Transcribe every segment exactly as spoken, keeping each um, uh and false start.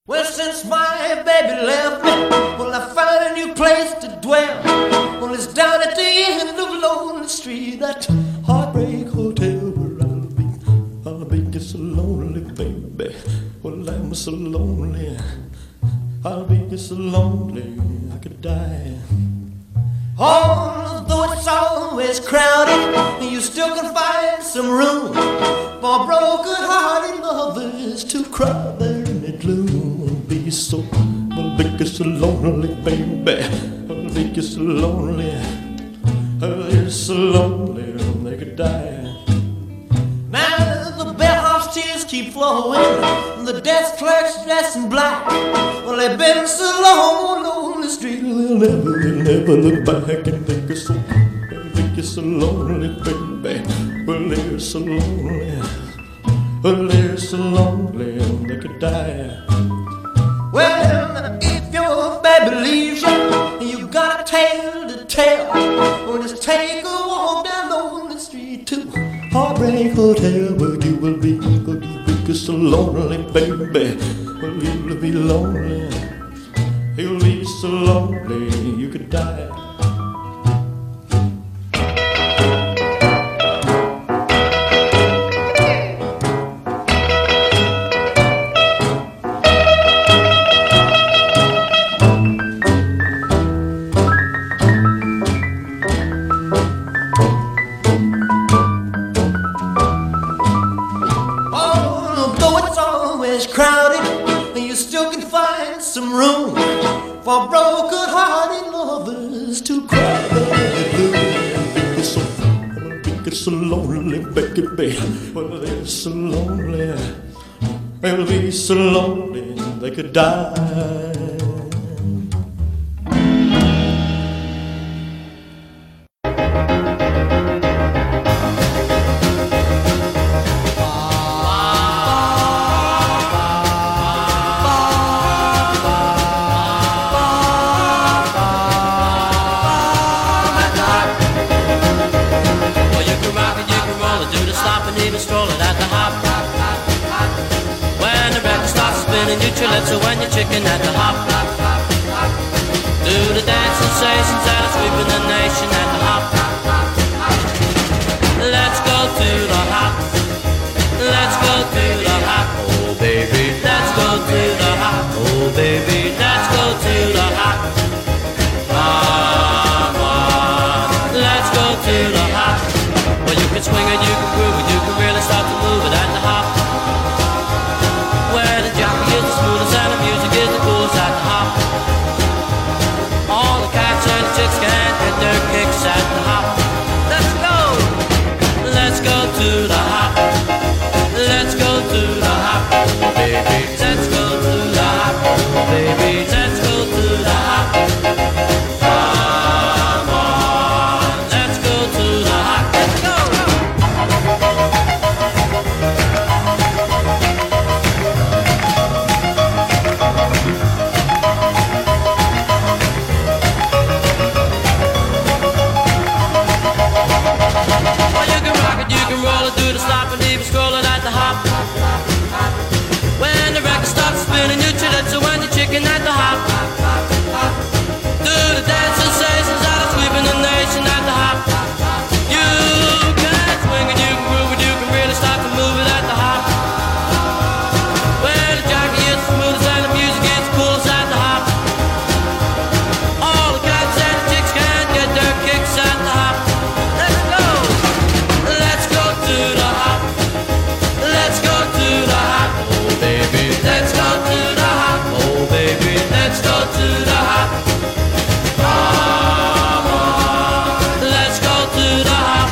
Well, since my baby left me, well, I found a new place to dwell. Well, it's down at the end of Lonely Street, that Heartbreak Hotel where I'll be. I'll be just so lonely, baby. Well, I'm so lonely. I'll be just so lonely, I could die. Although it's always crowded, you still can find some room for broken-hearted lovers to cry there in the gloom. I'll be so, I'll be just so lonely, baby. I'll be just so lonely. I'll be so lonely, they could die. Now the bellhop's tears keep flowing, the desk clerk's dressed in black. Well, they've been so long on the street, they'll never, they'll never look back and think you're so, they'll think you're so lonely, baby. Well, they're so lonely, well, they're so lonely, they could die. Well, if your baby leaves you, you got a tale to tell. Well, just take a walk down Lonely Street to Heartbreak Hotel, where you will be, where you will be so lonely, baby. Well, you'll be lonely, you'll be so lonely, you could die. Crowded, you still can find some room for broken-hearted lovers to cry. They're so, they're so lonely, baby. Well, they're so lonely. They'll be so lonely they could die. So when you're chicken at the hop, do the dance sensations that are sweeping the nation at the hop. Let's go to the hop. Let's go to the hop. Oh baby, let's go to the hop. Oh baby, let's go to the hop. Come on, let's go to the hop. Well, you can swing and you can groove and you can really start to move it at the hop. Where the jockey is the smoothest and the music is the coolest at the hop. All the cats and the chicks can get their kicks at the hop. Let's go! Let's go to the hop. Let's go to the hop. Baby, let's go to the hop. Baby, let's go to the hop. Come on, let's go to the hop. Let's go! When the record starts spinning, you chill it, so when you're chicken at the hop, do the dance sensations that are sweeping the nation at the hop. You can swing and you can groove and you can really start to move it at the hop. Where the jockey is the smoothest and the music is the coolest at the hop. All the cats and the chicks can get their kicks at the hop. Let's go, let's go to the hop. Let's go to the hop, oh baby. Let's go to the hop, oh baby. Let's go to the hop. Come on, let's go to the hop.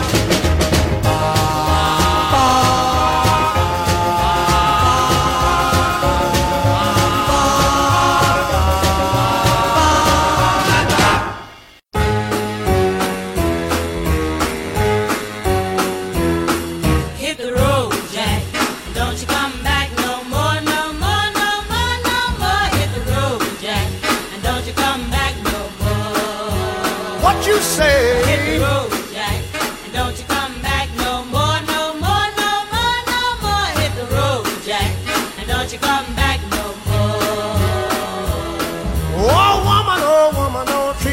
Hit the road, Jack. Don't you come back no more, no more, no more, no more. Hit the road, Jack. And don't you come back no more. What you say? Hit the road, Jack. And don't you come back no more, no more, no more, no more. Hit the road, Jack. And don't you come back no more.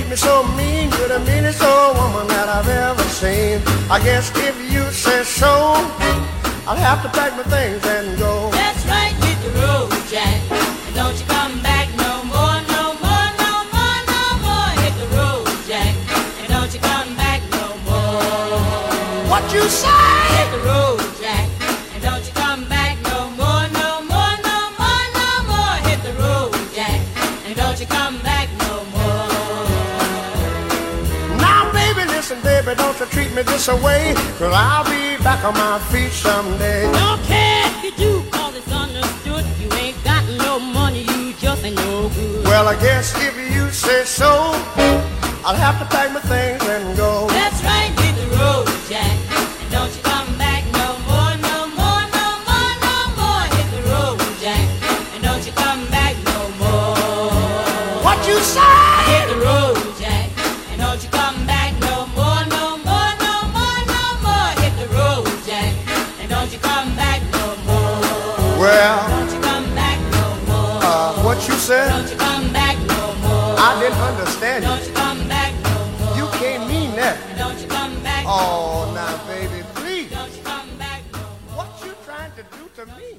me so mean. You're the meanest old woman that I've ever seen. I guess if you say so, I'll have to pack my things and go. That's right, hit the road, Jack. And don't you come back no more, no more, no more, no more. Hit the road, Jack. And don't you come back no more. What you say? Hit the road, Jack. And don't you come back no more, no more, no more, no more. Hit the road, Jack. And don't you come back no more. Now, baby, listen, baby, don't you treat me this way, 'cause I'll be back on my feet someday. Don't care if you do, 'cause it's understood. You ain't got no money, you just ain't no good. Well, I guess if you say so, I'll have to pack my things and go. That's right, hit the road, Jack. And don't you come back no more, no more, no more, no more. Hit the road, Jack. And don't you come back no more. What you say? Hit the road, Jack. And don't you come back no more, no more, no more, no more. Hit the road, Jack. And don't you come back no more. Well, Don't you come back no more. uh, what you said? Don't you come back no more. I didn't understand Don't you. you come back no more. You can't mean that. Don't you come back no Oh, now, baby, please. Don't you come back no more. What you trying to do to me?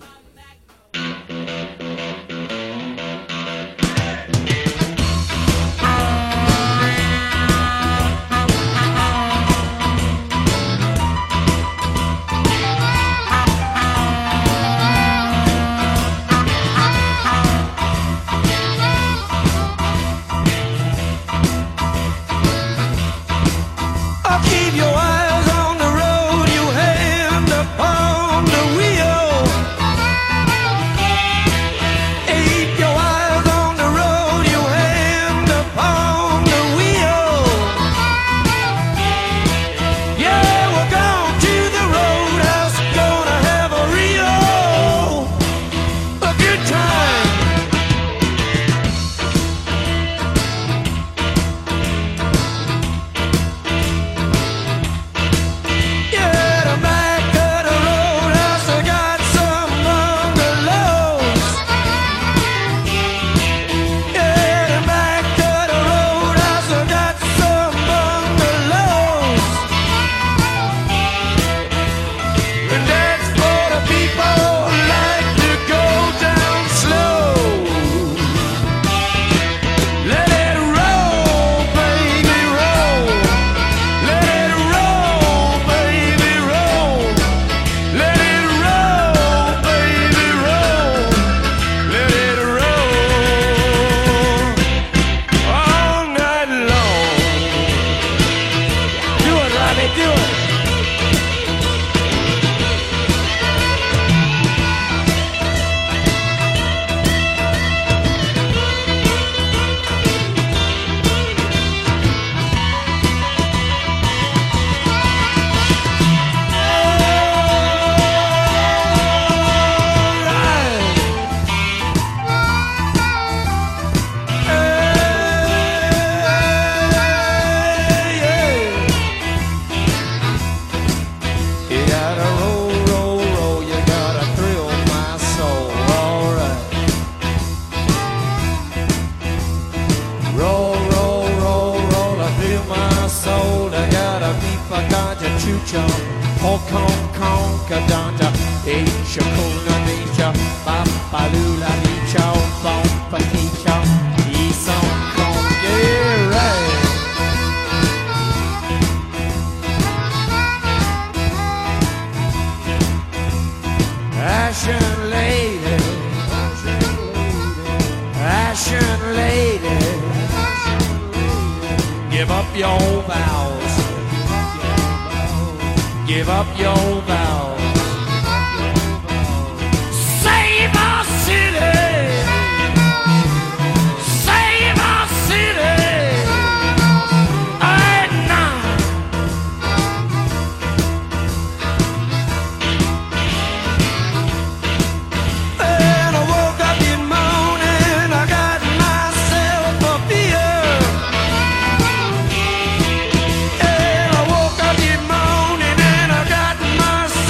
Keep your eyes on the road, you hand upon the wheel. Keep your eyes on the road, you hand upon the wheel. Yeah, we're going to the roadhouse, gonna have a real a good time. Yeah, the back of the roadhouse, I got some bungalows. Yeah, the back of the roadhouse, I got some bungalows. And that's for the people who like to go down slow. Let it roll, baby, roll. Let it roll, baby, roll. Let it roll, baby, roll. Let it roll all night long. Do it, Robbie, do it. You gotta roll, roll, roll. You gotta thrill my soul. All right. Roll, roll, roll, roll. I feel my soul. I gotta beat my ganja chucha. Hong Kong, Kong, Kadanja. Asia, Kuna, Nisha. Papa, Lula, Nisha. Bomba, Nisha. East Hong Kong. Yeah, right. Ashen lady, Ashen lady, give up your vows, give up your vows, save our city, save our city, at night. And I woke up in morning, I got myself a beer. And I woke up in morning and I got myself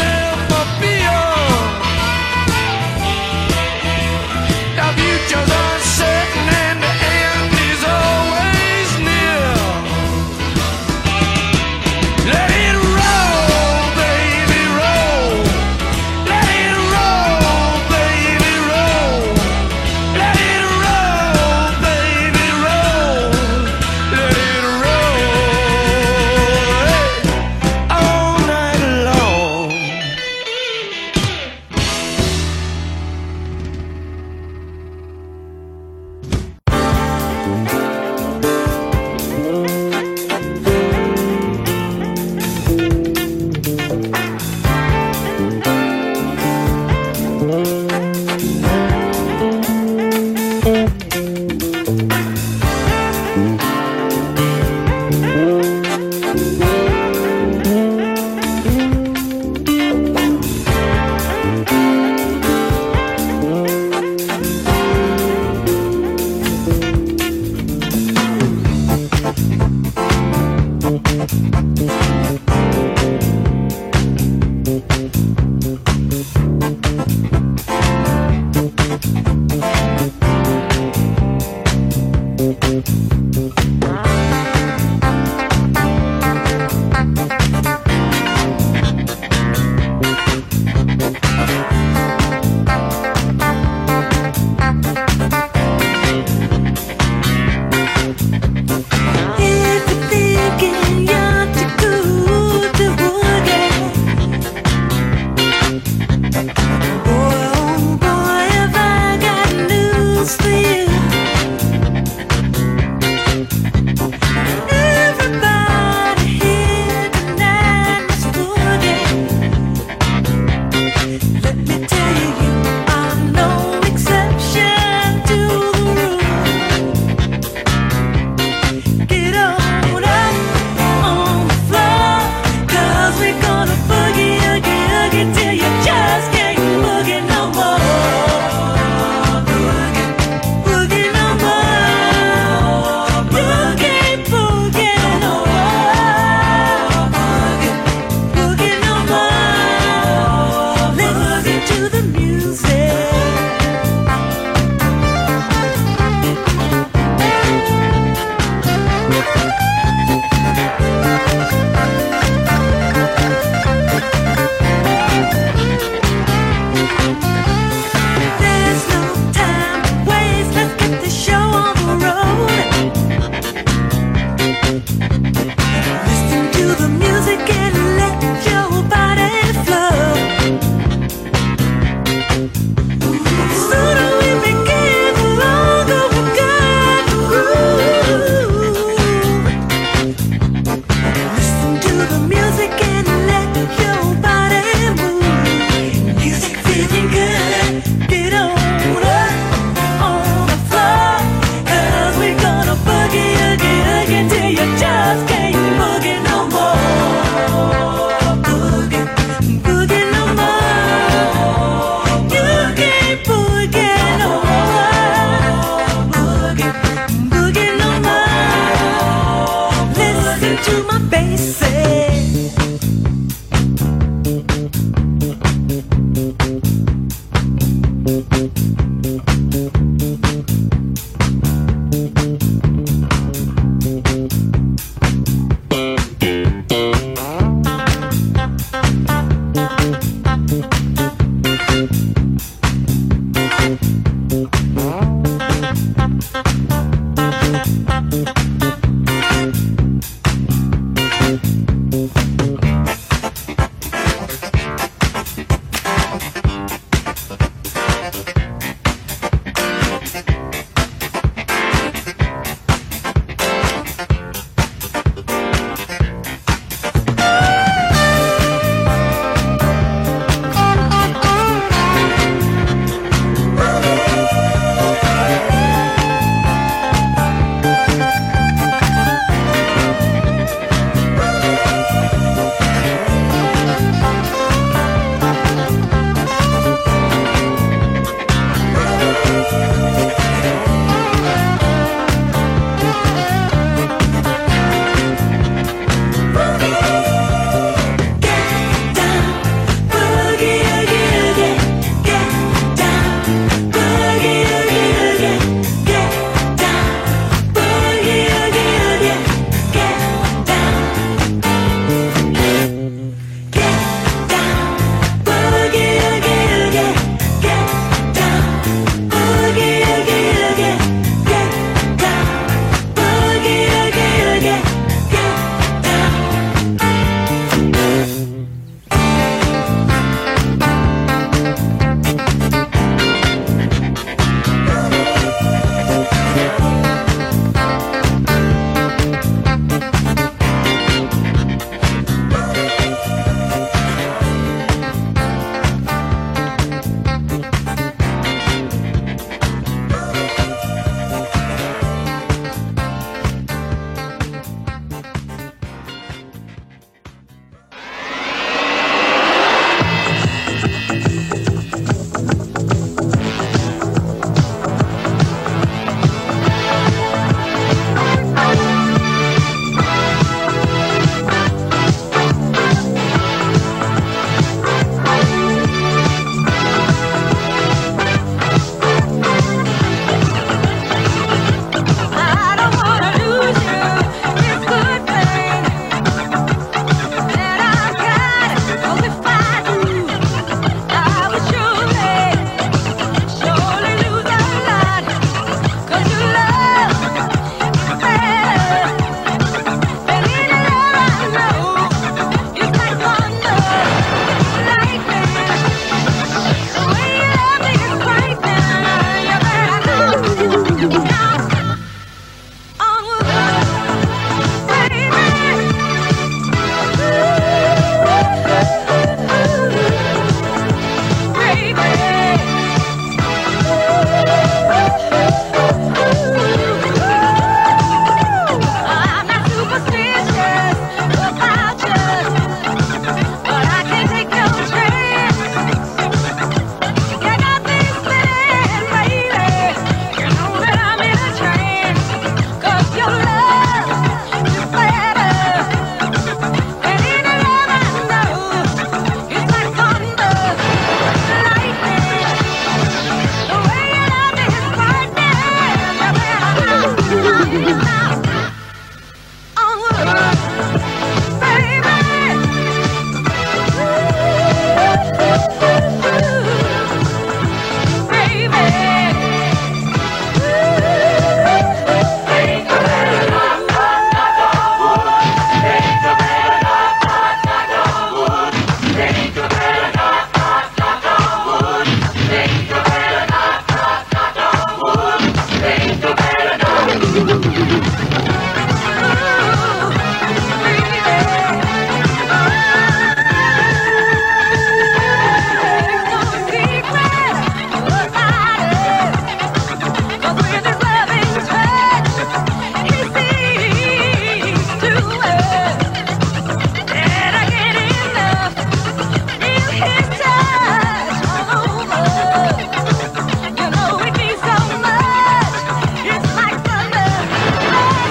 You know it means so much. It's like thunder.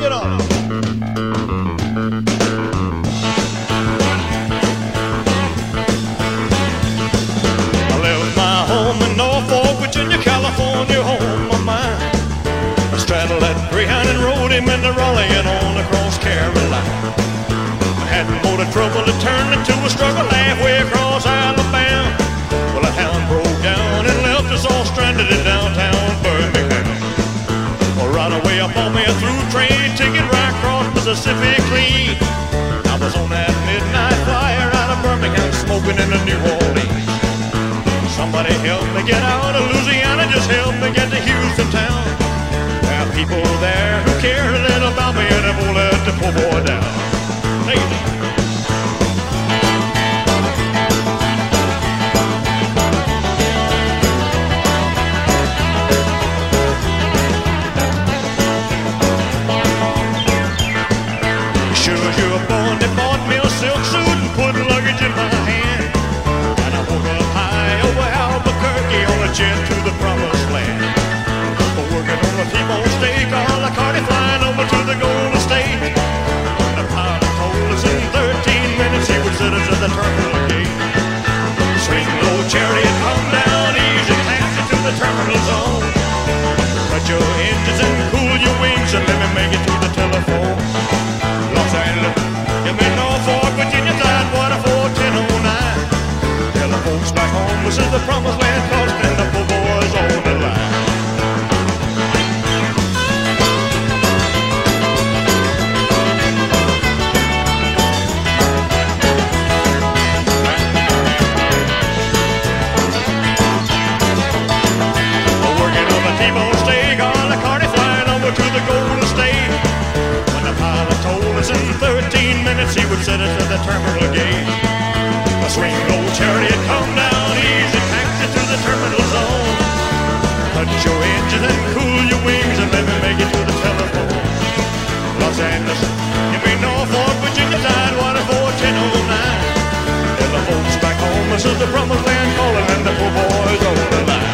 Get on. I left my home in Norfolk, Virginia, California, home of mine. I straddled that Greyhound and rode him into Raleigh and on across Carolina. I had more to trouble to turn into a struggle halfway across Alabama. Well, a hound broke down and left us all stranded in downtown Birmingham. Well, right away up on me a through train ticket right across Mississippi clean. I was on that midnight flyer out of Birmingham smoking in the New Orleans. Somebody help me get out of Louisiana, just help me get to Houston town. There are people there who care a little about me and they won't let the poor boy down. Lady. Sure as you were born, they bought me a silk suit and put luggage in my hand. And I woke up high over Albuquerque on a jet to the promised land. For working on a T-bone steak, a la carte flying over to the Golden State. And the pilot told us in thirteen minutes he would set us at the terminal gate. Swing low chariot, come down easy, pass it to the terminal zone. Cut your engines and cool your wings and let me make it to the telephone. Los Angeles, you may Norfolk, Virginia, Tidewater, four ten oh nine. Tell the folks back home this is the promised land, cause then the poor boys on the line. Working on the T-bone steak, on the carte flying over to the Golden State. When the pilot told us in thirteen minutes he would set us at the terminal gate. A swing low chariot, come down easy, taxi to the terminal zone. Cut your engine and cool your wings and let me make it to the telephone. Los Angeles, you may Norfolk, Virginia, Tidewater, four ten oh nine. Tell the folks back home this is the promised land calling and the poor boys on the line.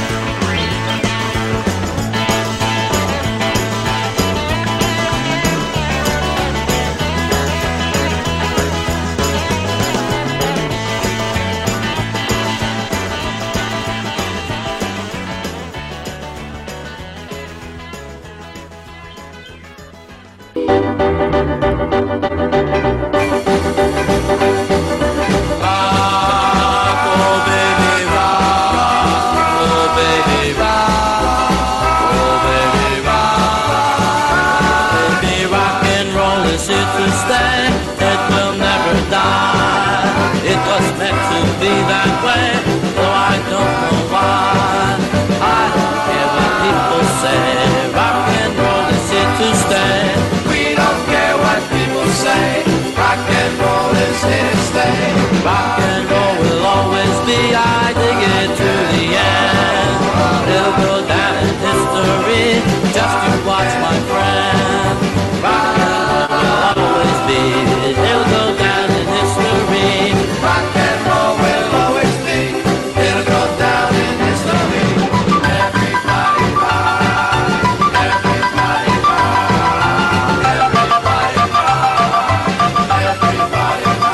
Rock and roll will always be, I dig it to the end. It'll go down in history, just you watch my friend. Rock and roll will always be, it'll go down in history. Rock and roll will always be, it'll go down in history. Everybody rock, everybody rock, everybody rock, everybody rock.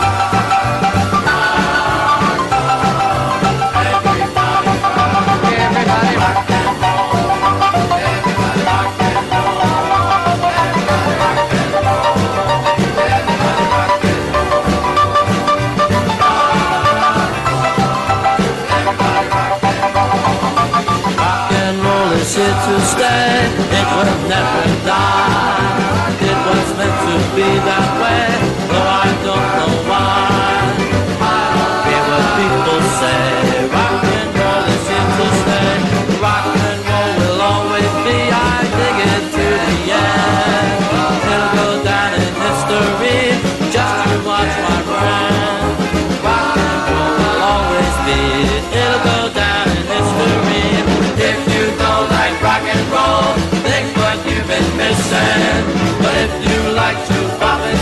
Here to stay, it will never die. It was meant to be that way, though I don't know why. I don't care what people say. Rock and roll is here to stay. Rock and roll will always be, I dig it to the end. It'll go down in history, just to watch my friend. Rock and roll will always be, it'll go down in history. If you don't like rock and roll, think what you've been missing. But if you like to pop and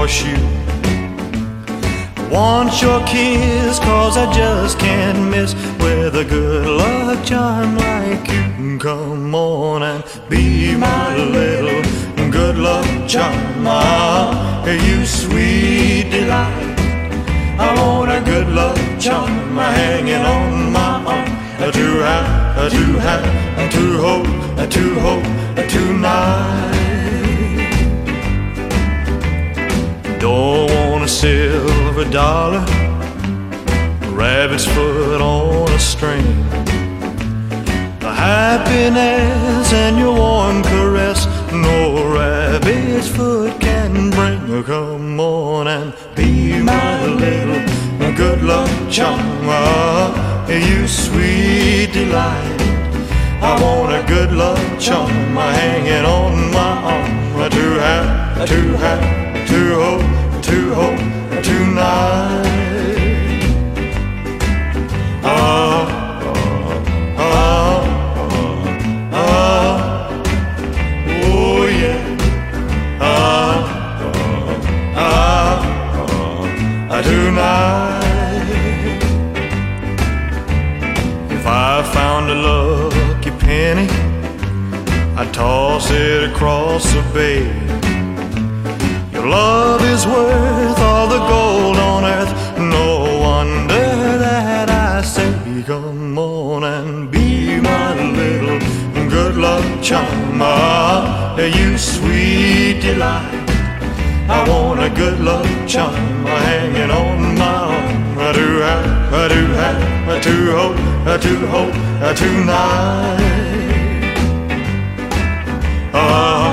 horseshoe. Want your kiss, cause I just can't miss with a good luck charm like you. Come on and be my little good luck charm. Ah, you sweet delight. I want a good luck charm hanging on my arm. To have, to have, to hold, to hold tonight. Don't want a silver dollar, rabbit's foot on a string. The happiness and your warm caress no rabbit's foot can bring. Come on and be my little good luck charm. Ah, you sweet delight. I want a good luck charm hanging on my arm. To have, to have, to hold, to hold tonight. Ah, ah, ah, ah, oh yeah. Ah, ah, ah, tonight. If I found a lucky penny, I'd toss it across the bay. Your love is worth all the gold on earth. No wonder that I say, come on and be my little good luck charm. Ah, you sweet delight. I want a good luck charm hanging on my arm. I do have, I do have, to hold, to hold tonight. Ah.